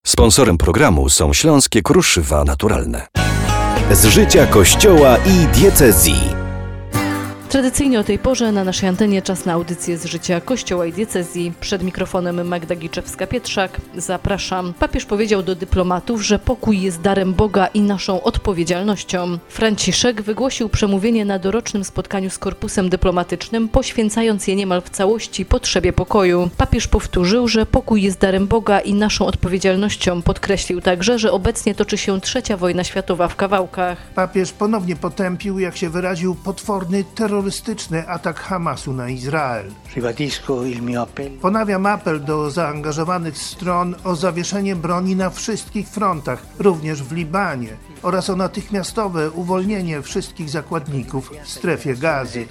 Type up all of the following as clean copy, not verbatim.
Sponsorem programu są Śląskie Kruszywa Naturalne. Z życia Kościoła i diecezji. Tradycyjnie o tej porze na naszej antenie czas na audycję z życia Kościoła i diecezji. Przed mikrofonem Magda Giczewska-Pietrzak. Zapraszam. Papież powiedział do dyplomatów, że pokój jest darem Boga i naszą odpowiedzialnością. Franciszek wygłosił przemówienie na dorocznym spotkaniu z korpusem dyplomatycznym, poświęcając je niemal w całości potrzebie pokoju. Papież powtórzył, że pokój jest darem Boga i naszą odpowiedzialnością. Podkreślił także, że obecnie toczy się trzecia wojna światowa w kawałkach. Papież ponownie potępił, jak się wyraził, potworny terrorystyczny atak Hamasu na Izrael. Ponawiam apel do zaangażowanych stron o zawieszenie broni na wszystkich frontach, również w Libanie, oraz o natychmiastowe uwolnienie wszystkich zakładników w strefie Gazy.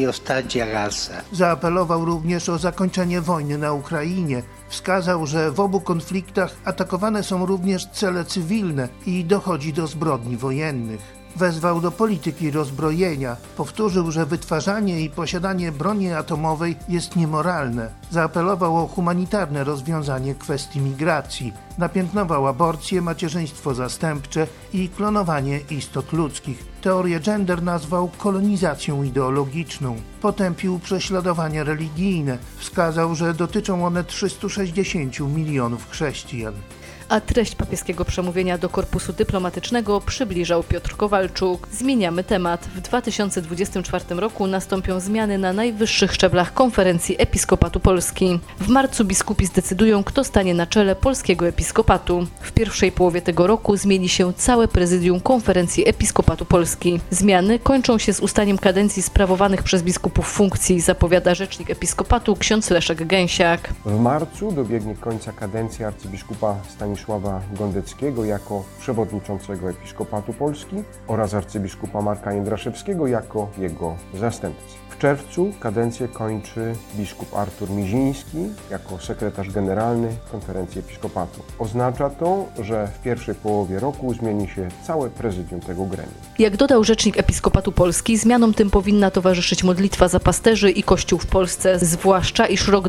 Zaapelował również o zakończenie wojny na Ukrainie. Wskazał, że w obu konfliktach atakowane są również cele cywilne i dochodzi do zbrodni wojennych. Wezwał do polityki rozbrojenia. Powtórzył, że wytwarzanie i posiadanie broni atomowej jest niemoralne. Zaapelował o humanitarne rozwiązanie kwestii migracji. Napiętnował aborcję, macierzyństwo zastępcze i klonowanie istot ludzkich. Teorię gender nazwał kolonizacją ideologiczną. Potępił prześladowania religijne. Wskazał, że dotyczą one 360 milionów chrześcijan. A treść papieskiego przemówienia do korpusu dyplomatycznego przybliżał Piotr Kowalczuk. Zmieniamy temat. W 2024 roku nastąpią zmiany na najwyższych szczeblach Konferencji Episkopatu Polski. W marcu biskupi zdecydują, kto stanie na czele polskiego episkopatu. W pierwszej połowie tego roku zmieni się całe prezydium Konferencji Episkopatu Polski. Zmiany kończą się z ustaniem kadencji sprawowanych przez biskupów funkcji, zapowiada rzecznik episkopatu ksiądz Leszek Gęsiak. W marcu dobiegnie końca kadencji arcybiskupa Stanisława Gondeckiego jako przewodniczącego Episkopatu Polski oraz arcybiskupa Marka Jędraszewskiego jako jego zastępcy. W czerwcu kadencję kończy biskup Artur Miziński jako sekretarz generalny Konferencji Episkopatu. Oznacza to, że w pierwszej połowie roku zmieni się całe prezydium tego gremium. Jak dodał rzecznik Episkopatu Polski, zmianom tym powinna towarzyszyć modlitwa za pasterzy i Kościół w Polsce, zwłaszcza iż rok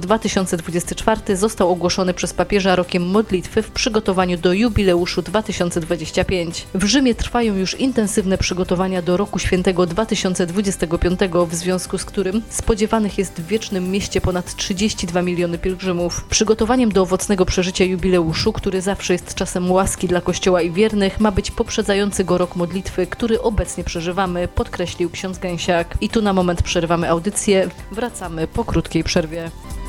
2024 został ogłoszony przez papieża rokiem modlitwy w przygotowaniu do jubileuszu 2025. W Rzymie trwają już intensywne przygotowania do roku świętego 2025, w związku z którym spodziewanych jest w wiecznym mieście ponad 32 miliony pielgrzymów. Przygotowaniem do owocnego przeżycia jubileuszu, który zawsze jest czasem łaski dla Kościoła i wiernych, ma być poprzedzający go rok modlitwy, który obecnie przeżywamy, podkreślił ksiądz Gęsiak. I tu na moment przerywamy audycję. Wracamy po krótkiej przerwie.